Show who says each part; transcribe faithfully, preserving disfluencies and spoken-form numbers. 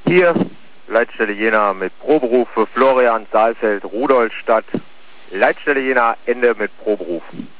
Speaker 1: Hier, Leitstelle Jena mit Proberuf für Florian Saalfeld, Rudolstadt. Leitstelle Jena, Ende mit Proberuf.